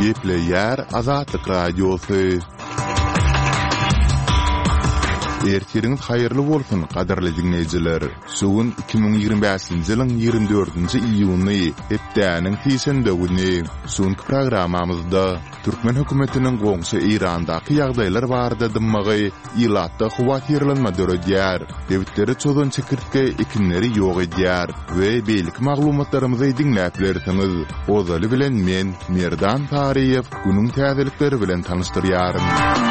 Gepleyer Azatlyk Radiosu. Ertiriniz hayırlı bolsun, qadarly dinleyijiler. Sugun 2025-nji ýylyň 24-nji iýuny, hepdäniň tisinde güni. Suňky programamyzda Türkmen hökümetiniň goňşy Irandaky ýagdaýlar barada dymmagy, ýylatda huwatirlanma döredýär. Dewletleri çözün çekirtge ekinleri ýok edýär we beýlik maglumatlarymyzy dinläp bersiňiz. Ozaly bilen men Merdan Tariýew günüň täzelikleri bilen tanışdyrýarym.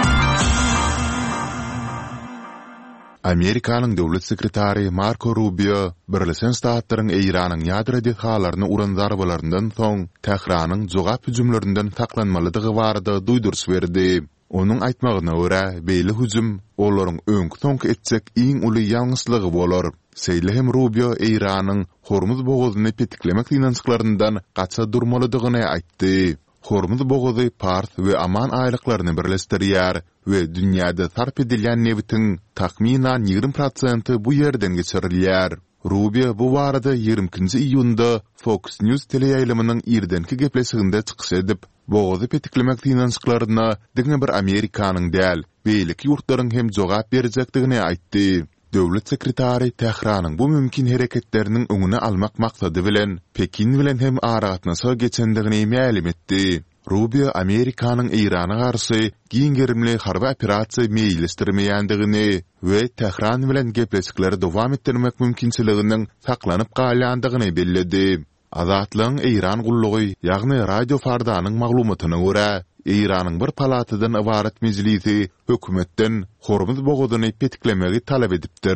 Amerikanyň döwlet sekretary Marco Rubio Birleşen Ştatlaryň Iranyň ýadro dehalaryny uran zarbalaryndan soň Tehranyň jogap hüjümlerinden saklanmalydygy barada duýdurys berdi. Onuň aýtmagyna görä, beýle hüjüm olaryň öňki etjek iň uly ýalňyslygy bolar. Seýlehem Rubio Iranyň Hormuz bogazyny petiklemek ýançyklaryndan gaça durmalydygyny aýtdy. Hormuz bogazy Pars we Aman aýlyklaryny birleşdirýär we dünýäde sarp edilýän nebitiň takminan 20% bu ýerden geçirilýär. Rubio bu barada 20-nji iýunda Fox News teleýaýlymynyň irdenki gepleşiginde çykyş edip, bogazy petiklemek ýançyklaryna diňe bir Amerikanyň däl, beýlik ýurtlaryň hem jogap berjekdigini aýtdy. Döwlet sekretary Tehranyň bu mümkin hereketleriniň öňüne almak maksady bilen Pekin bilen hem aragatnasy geçendigini ma'lum etdi. Rubio Amerikanyň Irana garşy giňgerimli harby operasiýa meýilestirmeýändigini we Tehran bilen gepleşikleri dowam etdirmek mümkinçiliginiň saklanyp galýandygyny bellädi. Azatlygyň Iran gullugy, ýagny radio fardanyň maglumatyna görä, Iranyň bir palatydan ibaret mejlisi hökümetden Hormuz bogazyny petiklemegi talap edipdir.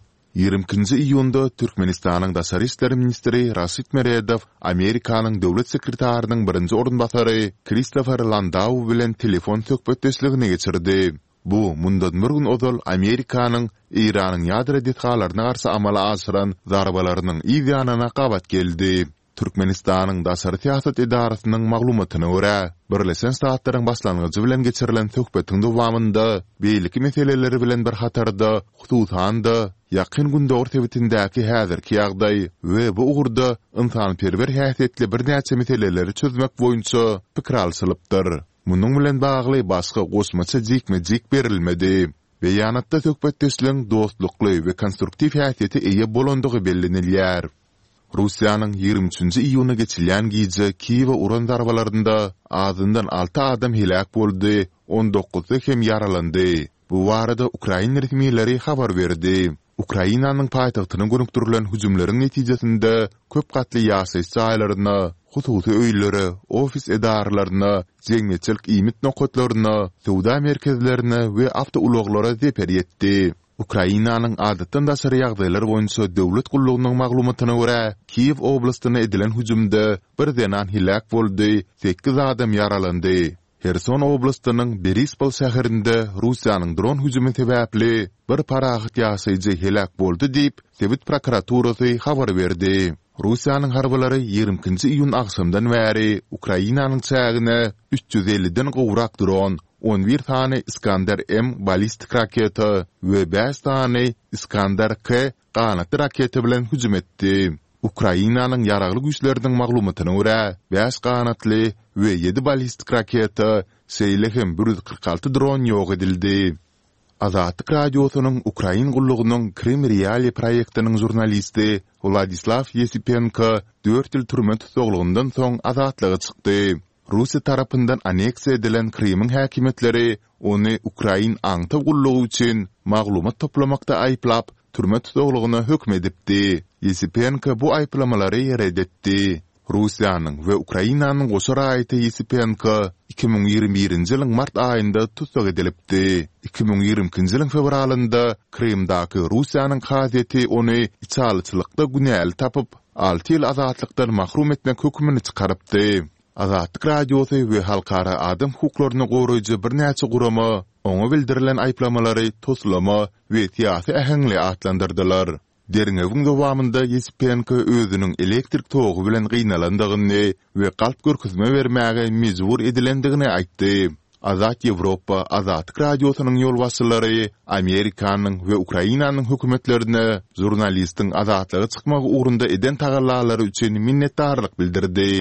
20-nji iýunda Türkmenistanyň Daşary işleri ministri Raşid Meredow Amerikanyň döwlet sekretarynyň birinji orunbasary Christopher Landau bilen telefon söhbetdeşligine geçirdi. Bu mundan bir gün ozal Amerikanyň Iranyň ýadro dehalaryna garşy amala aşyran zarbalarynyň ýanyna gabat geldi. Türkmenistanyň Daşary siýasat idarasynyň maglumatyna görä, Birleşen Ştatlaryň başlangyjy bilen geçirilen söhbetiň dowamında beýlik meseleleri bilen bir hatarda, hususan da ýakyn günde ortabitindäki häzirki ýagdaý we bu ugurda ynsanperwer häsiýetli bir näçe meseleleri çözmek boýunça pikir alşylypdyr. Munyň bilen bagly başga goşmaça jikme-jik berilmedi. Beýanatda söhbetdeşligiň dostlukly we konstruktiv häsiýeti eýe bolandygy bellenilýär. Russiýanyň 23-nji iýuny geçirilýän gije Kiýewe uran zarbalarynda azyndan 6 adam helak boldy, 19 hem yaralandy. Bu barada Ukraina resmiýetleri habar berdi. Ukrainanyň paýtagtyna gönükdirilen hüjümleriň netijesinde köp gatly ýaşaýyş jaýlaryna, hususy öýlere, ofis edaralaryna, jeňmeçilik iýmit nokatlaryna, sowda merkezlerine we awtouloglara zeper ýetdi. Ukrainanyň adatdan daşary ýagdaýlar boýunça döwlet gullugynyň maglumatyna görä, Kiýew oblastyna edilen hüjümde bir denan helak boldy, 8 adam yaralandy. Herson oblastynyň Berispol şäherinde Russiýanyň dron hüjümi sebäpli bir parahat ýaşaýjy helak boldy diýip Sowet prokuraturasy habar berdi. Russiýanyň harbalary 20-nji iýun akşamdan bäri Ukrainanyň çägine 350-den gowrak dron, 11 tane Iskander M balistik raketa ve 5 tane Iskander K qanatly raketa bilen hüjüm etdi. Ukrainanyň ýaragly güýçleriniň maglumatyna görä, 5 qanatly we 7 balistik raketa, seýlehem 146 dron ýok edildi. Azatlyk radiosynyň Ukrain gullugynyň Krim Reali proýektining jurnalisti Vladislav Yesipenko 4 ýyl türme tutuklygyndan soň azatlyga çykdy. Russiya tarapyndan aneksiýa edilen Krimiň häkimetleri ony Ukrain aňty gullugy üçin maglumat toplamakda aýplap, türme tutuklygyna hökm edipdi. Yesipenko bu aýplamalary reddetdi. Russiýanyň we Ukrainanyň goşa raýaty Yesipenko 2021-nji ýylyň mart aýynda tutuk edilipdi. 2020-nji ýylyň fevralynda Krimdaky Russiýanyň gazetesi ony içalçylykda günäl tapyp, 6 ýyl azatlykdan mahrum etmek hökmüni çykarypdy. Azatlyk radiosy we halkara adam hukuklaryny goraýjy bir näçe gurama oňa bildirilen aýplamalary toslama we siýasy ähengli atlandyrdylar. Derňewiň dowamında Yesipenko özüniň elektrik togy bilen gynnalandygyny we galp görkezme bermäge mejbur edilendigini aýtdy. Azat Ýewropa Azatlyk radiosynyň ýolbaşçylary Amerikanyň we Ukrainanyň hökümetlerine jurnalistiň azatlyga çykmagy ugrunda eden tagallalary üçin minnetdarlyk bildirdi.